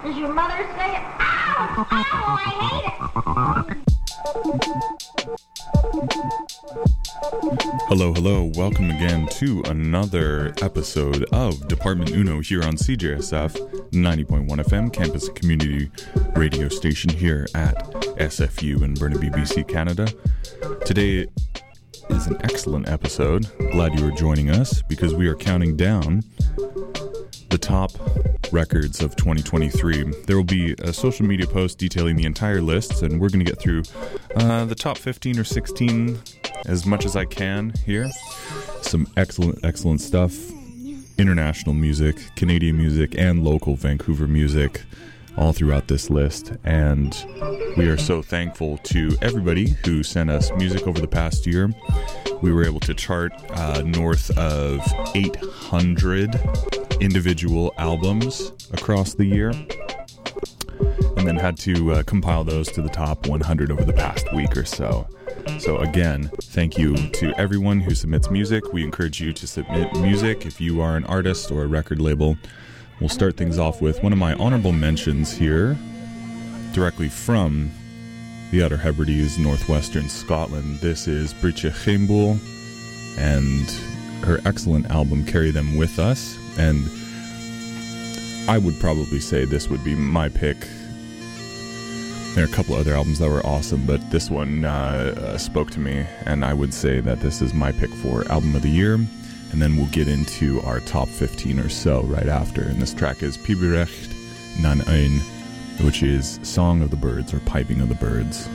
Does your mother say it? Ow! Ow! I hate it! Hello, welcome again to another episode of Department Uno here on CJSF 90.1 FM, campus community radio station here at SFU in Burnaby, BC, Canada. Today is an excellent episode. Glad you are joining us because we are counting down the top records of 2023. There will be a social media post detailing the entire list, and we're going to get through the top 15 or 16 as much as I can here. Some excellent stuff. International music, Canadian music, and local Vancouver music all throughout this list. And we are so thankful to everybody who sent us music over the past year. We were able to chart north of 800 individual albums across the year, and then had to compile those to the top 100 over the past week or so. So again, thank you to everyone who submits music. We encourage you to submit music if you are an artist or a record label. We'll start things off with one of my honorable mentions here, directly from the Outer Hebrides, northwestern Scotland. This is Britje Geenboel and her excellent album, Carry Them With Us. And I would probably say this would be my pick. There are a couple other albums that were awesome, but this one spoke to me, and I would say that this is my pick for Album of the Year. And then we'll get into our top 15 or so right after. And this track is Piberecht Nan Ein, which is Song of the Birds or Piping of the Birds.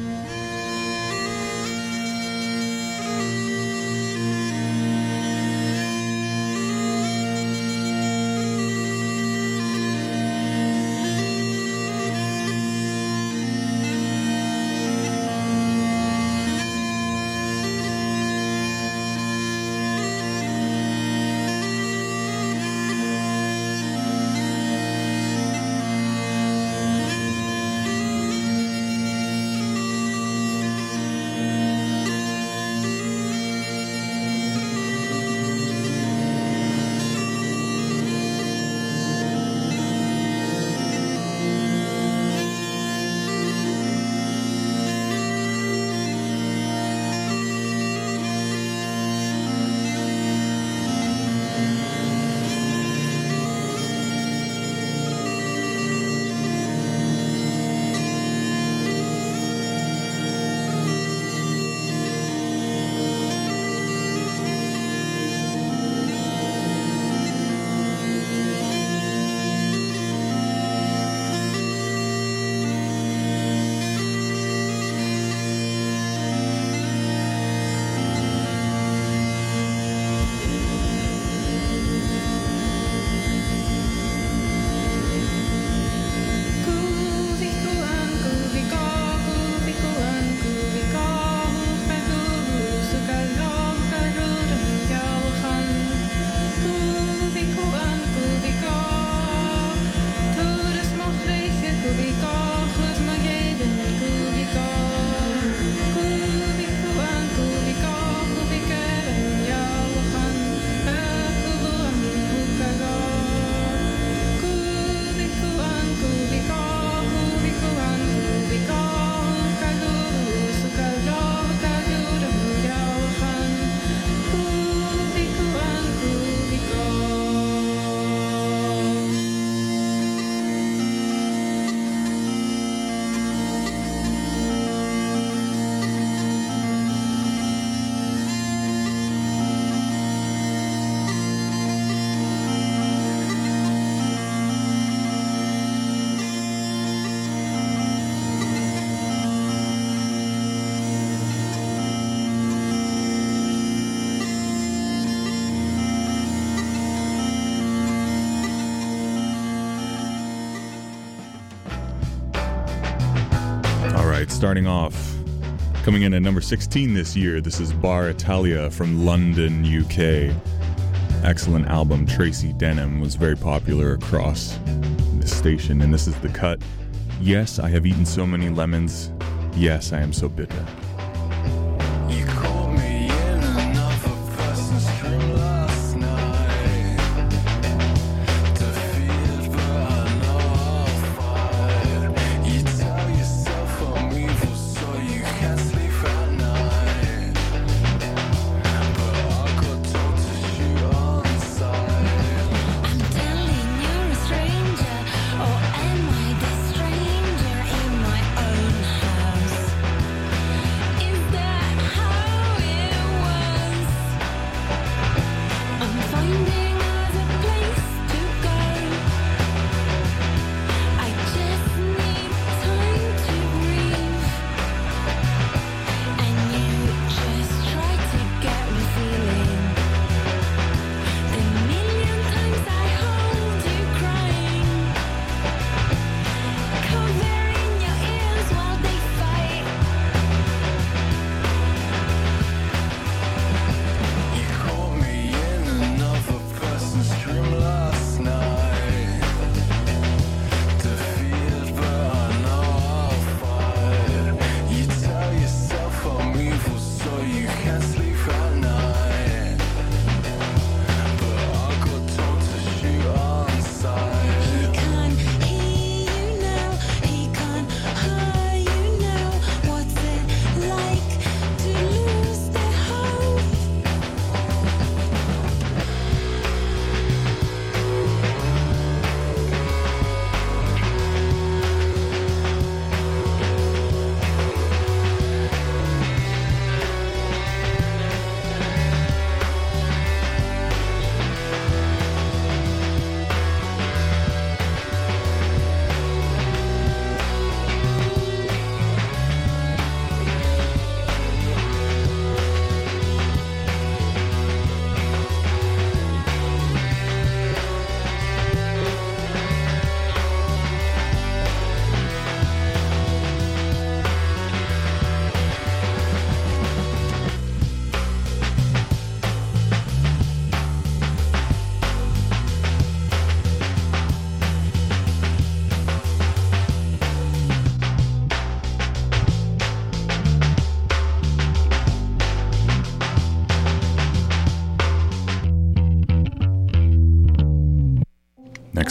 Starting off, coming in at number 16 this year, this is Bar Italia from London, UK. Excellent album. Tracy Denham was very popular across the station, and this is the cut. Yes, I have eaten so many lemons. Yes, I am so bitter.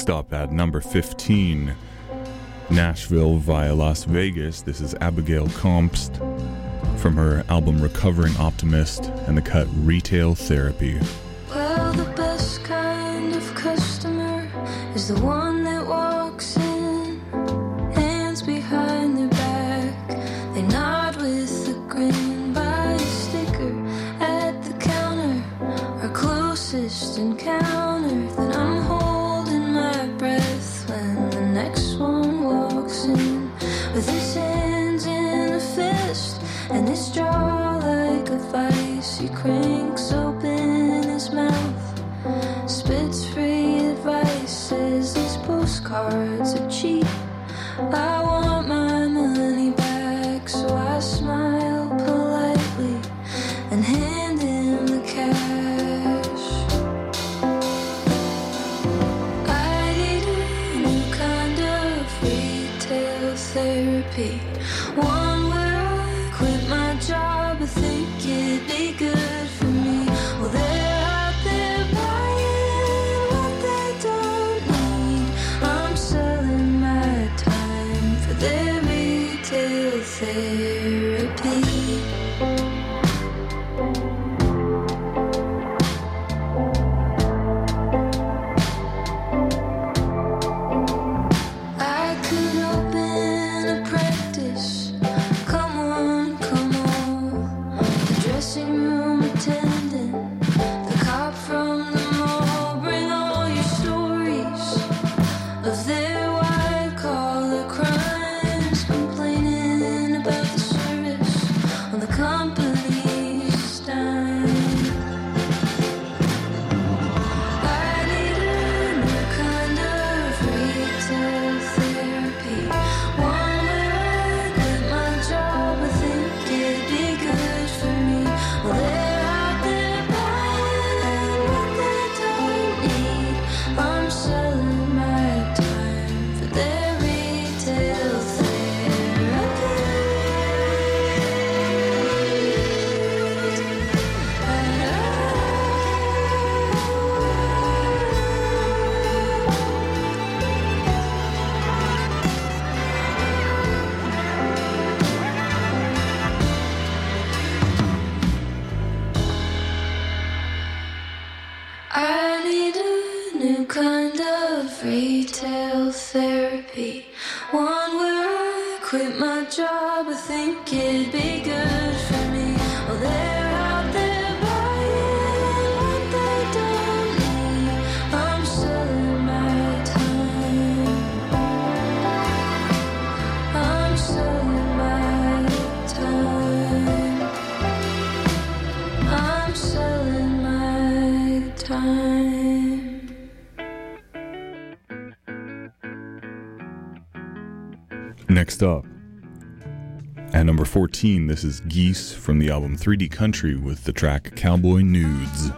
Next up at number 15, Nashville via Las Vegas. This is Abigail Compst from her album Recovering Optimist and the cut Retail Therapy. Well, the best kind of customer is the one that walks in, hands behind their back, they nod with a grin, buy a sticker at the counter, our closest encounter, then I'm holding my breath when the next one walks in, with his hands in a fist and his jaw like a vice, he cranks open his mouth, spits free advice, says these postcards are cheap, I want my money back, so I smile politely and hand him the cash. I need a new kind of retail therapy, one where I quit my job, I think it'd be good for me. Well, they're out there buying what they don't need, I'm selling my time for their retail therapy. I could open a practice, come on, come on, the dressing room attendant, the cop from the mall, bring all your stories of their white-collar crimes, complaining about the service on the company's dime. I need a new kind of retail therapy, one where I quit my job, I think it'd be good for me. Well, they're out there buying what they don't need, I'm selling my time for their retail I need a new kind of retail therapy, one where I quit my job, I think it'd be good for me. Well, they're out there buying what they don't need, I'm selling my time, I'm selling my time, I'm selling my time. Next up, at number 14, this is Geese from the album 3D Country with the track Cowboy Nudes.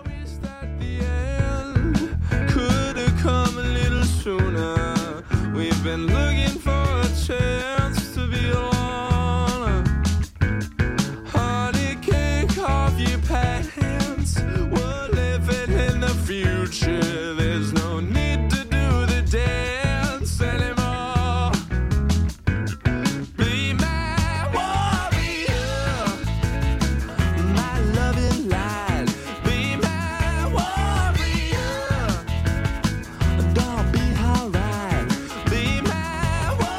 Could have come a little sooner. We've been looking for a chance to be alone. Honey, kick off your pants. We're living in the future. There's no need to do the dance anymore. Be my warrior, my loving light. Be my warrior, don't be alright. Be my warrior.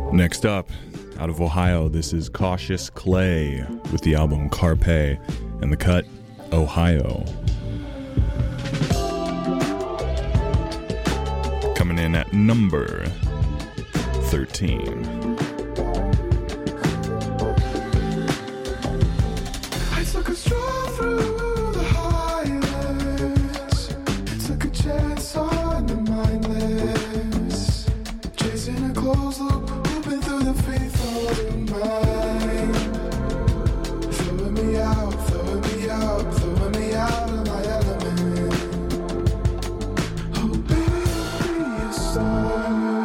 Next up, out of Ohio, this is Cautious Clay with the album Carpe and the cut Ohio. Coming in at number 13. I took a stroll through the highlands, took a chance on the mindless, chasing a closed loop, moving through the faithful mind, throwing me out of my element. Oh baby, be a star.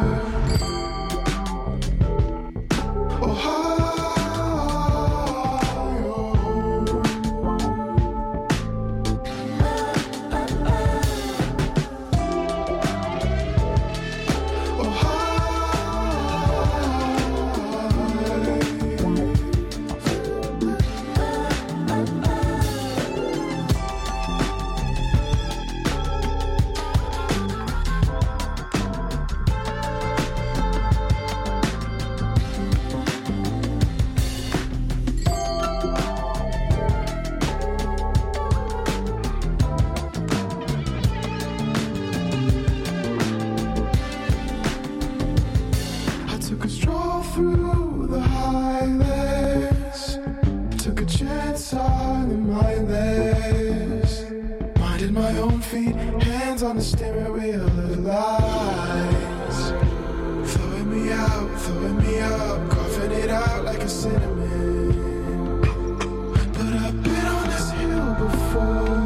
On the steering wheel of lies, throwing me out, coughing it out like a cinnamon. But I've been on this hill before.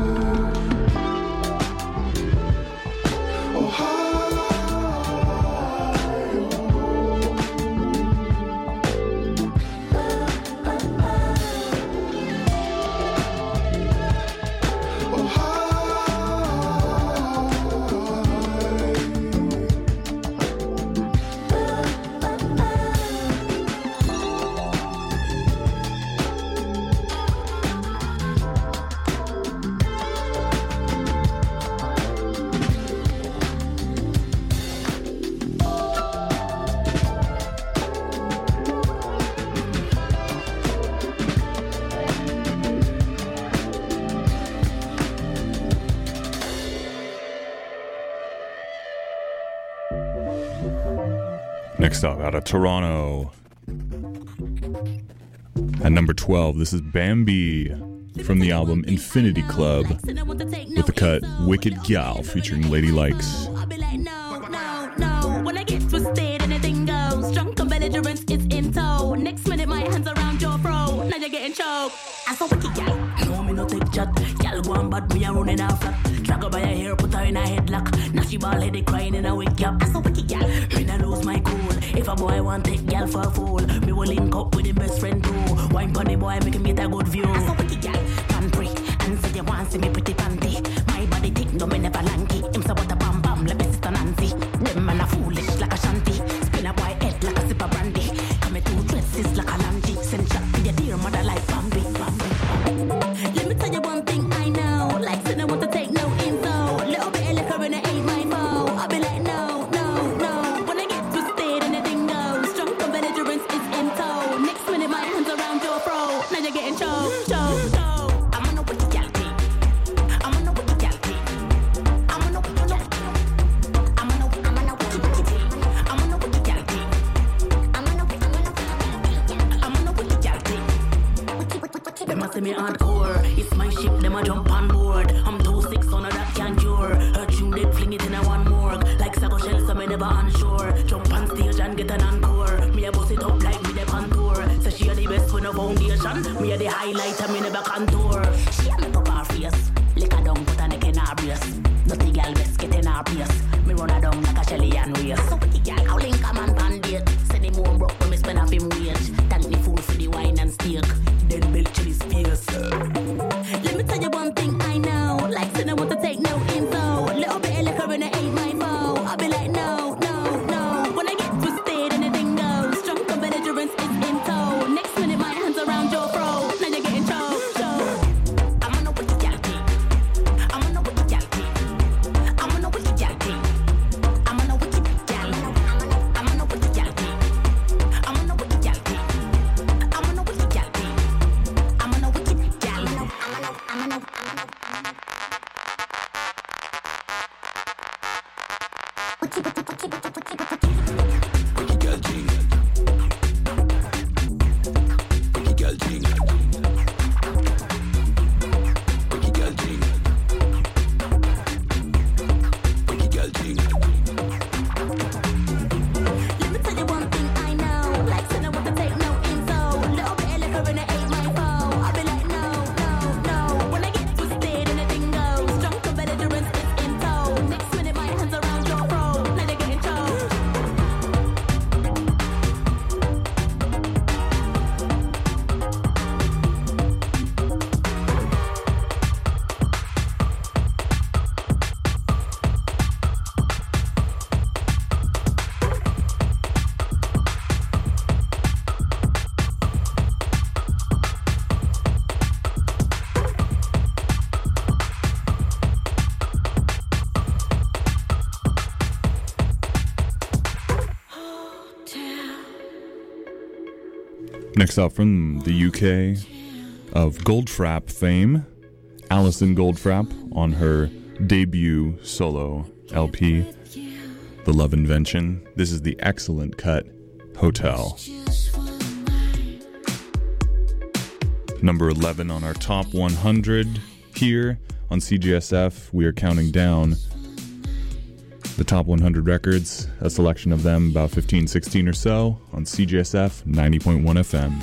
Next up, out of Toronto, at number 12, this is Bambi from the album Infinity Club with the cut Wicked Gal featuring Lady Likes. When I get twisted, anything goes. Drunk and belligerence is in tow. Next minute, my hands around your throat. Now you're getting choked. I saw wicked gal. No, me no take chat. Gal go on bad, me a running off flat. Drag her by her hair, put her in a headlock. Now she ball headed crying in a wig gap. I saw wicked gal. Me no lose my cool. If a boy want take gal for a fool, me will link up with him best friend too. Wine pon the boy, make him get a good view. I saw wicked gal. Can pray and say you want see me pretty panty. My body thick, no me never lanky. Him say what a bam bam, let me sister Nancy. Them man a foolish like a shanty. Spin a boy head like a sip of brandy. Come me two dresses like a lamb. Send shot to your dear mother like Bambi. Let me tell you one thing I know. Like sin I want to take no info. Little bit of liquor and it ain't my fault. I'll be like no. When I get twisted anything goes. Drunk and belligerence is in tow. Next minute my hands around your throat. Now you're getting choked. I'm on a wicked gal thing. I'm on a wicked gal thing. I'm on a wicked gal thing. I'm on a wicked gal thing. I'm on a wicked gal thing. Them a say me hardcore. It's my ship, them a jump on board. I'm 2-6 on that can cure. Her tune they fling it in a one morgue. Like Sago Shell, so me never unsure. Jump on stage and get an encore. Me a bust it up like me the contour. So she a the best with no foundation. Me a the highlight and me never contour. She a make up her face. Lick a down, put a neck in her brace. Dirty gal best get in her place. Me run her down like a Shelly and race. So wicked gal, how link a man pan date. Send him home broke when me spend off him wage. Thank me fool for the wine and steak. Then milk to his face. Let me tell you one thing I know. Like sin I want to take no info. Little bit of liquor and it ain't my fault. I'll be like no. When I get twisted anything goes. Drunk and belligerence is in tow. Next minute my hands around your throat. Now you're getting choked. I'm on a wicked gal thing. I'm on a wicked gal thing. I'm on a wicked gal thing. I'm on a wicked gal. Next up from the UK of Goldfrapp fame, Alison Goldfrapp on her debut solo LP, The Love Invention. This is the excellent cut, Hotel. Number 11 on our top 100 here on CJSF. We are counting down the top 100 records, a selection of them, about 15, 16 or so, on CJSF 90.1 FM.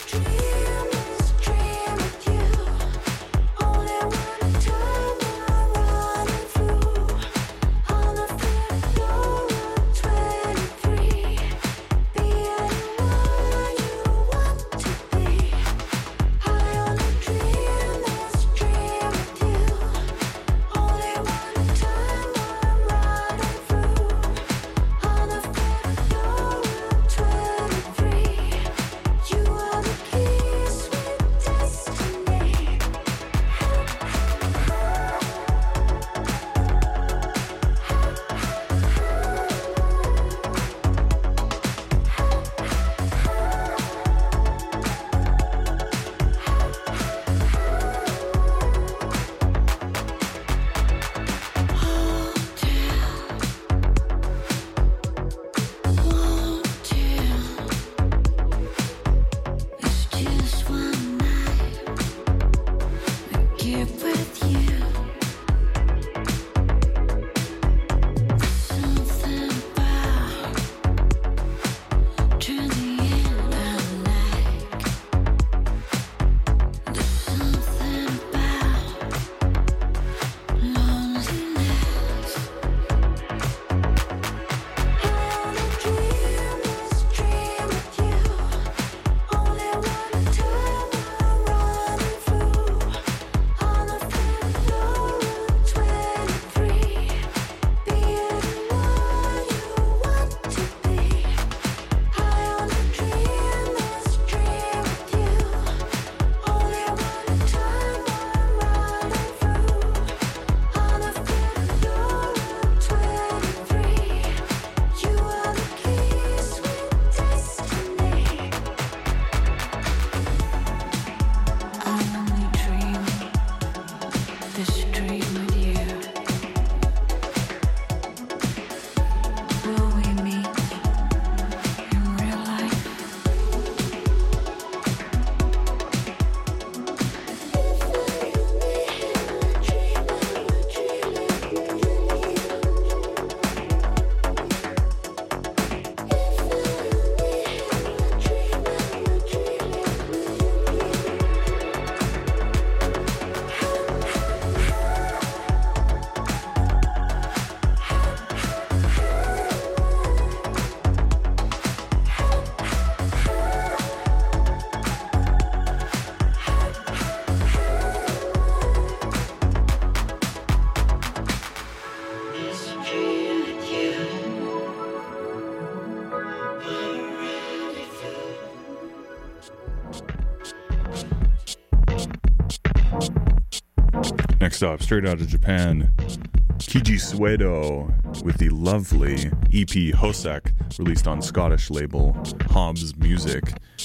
Next up, straight out of Japan, Kiji Suedo with the lovely EP Hosek, released on Scottish label Hobbs Music.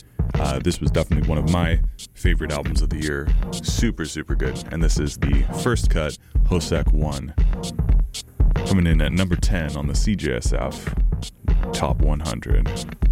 This was definitely one of my favorite albums of the year. Super, super good. And this is the first cut, Hosek 1. coming in at number 10 on the CJSF Top 100.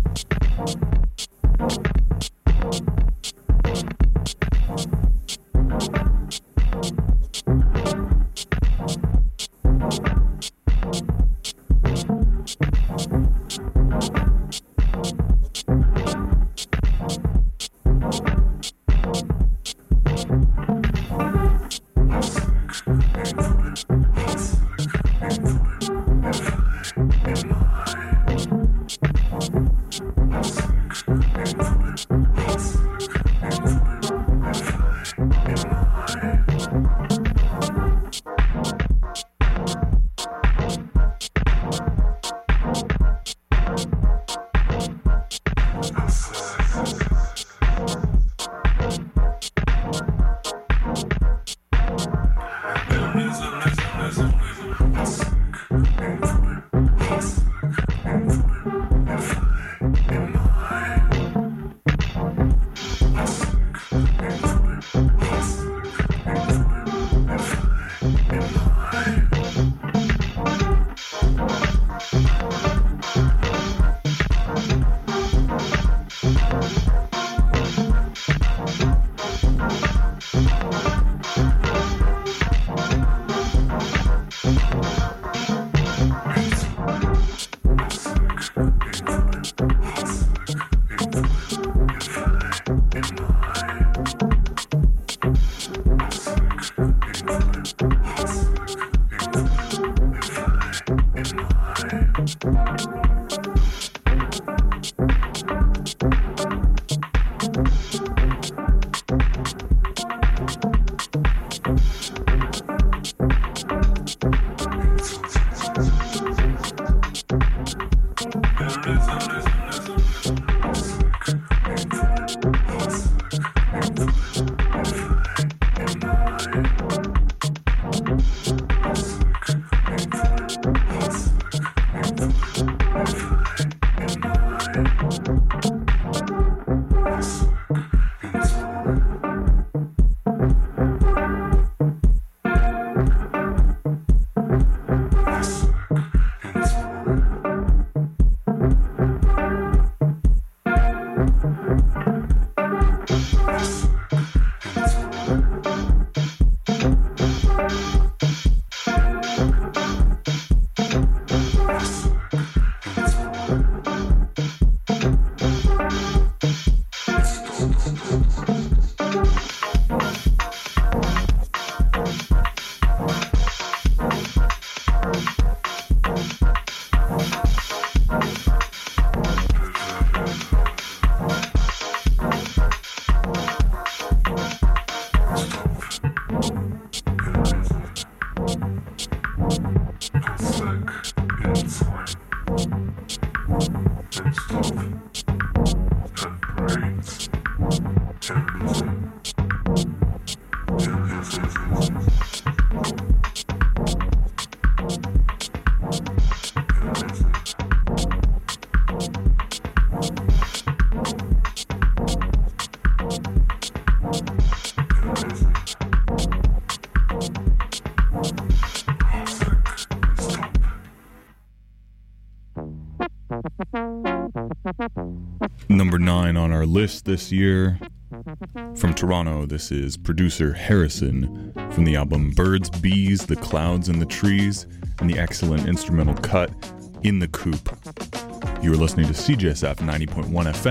Number 9 on our list this year. From Toronto, this is producer Harrison from the album Birds, Bees, the Clouds and the Trees, and the excellent instrumental cut In the Coop. You are listening to CJSF 90.1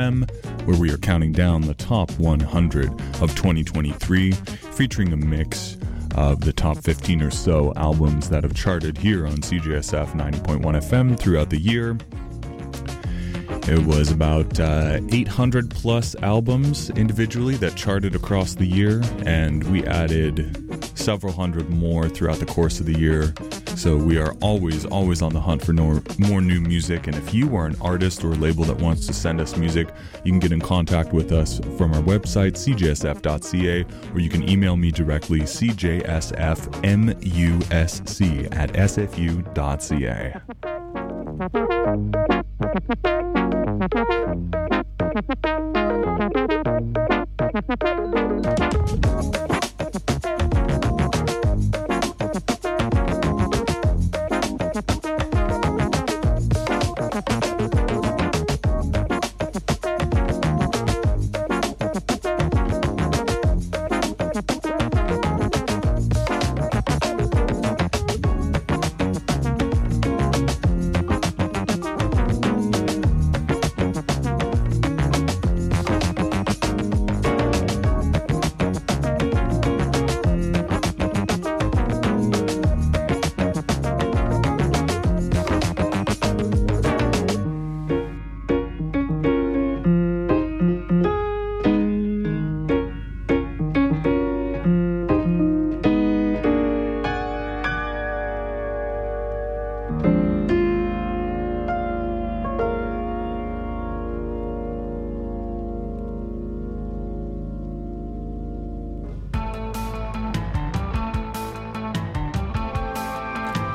FM, where we are counting down the top 100 of 2023, featuring a mix of the top 15 or so albums that have charted here on CJSF 90.1 FM throughout the year. It was about 800 plus albums individually that charted across the year, and we added several hundred more throughout the course of the year. So we are always on the hunt for more new music. And if you are an artist or a label that wants to send us music, you can get in contact with us from our website, cjsf.ca, or you can email me directly, cjsfmusc@sfu.ca.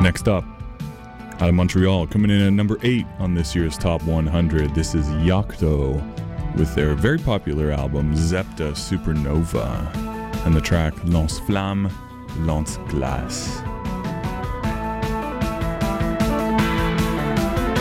Next up, out of Montreal, coming in at number 8 on this year's Top 100, this is Yocto with their very popular album Zepta Supernova and the track Lance Flamme, Lance Glace.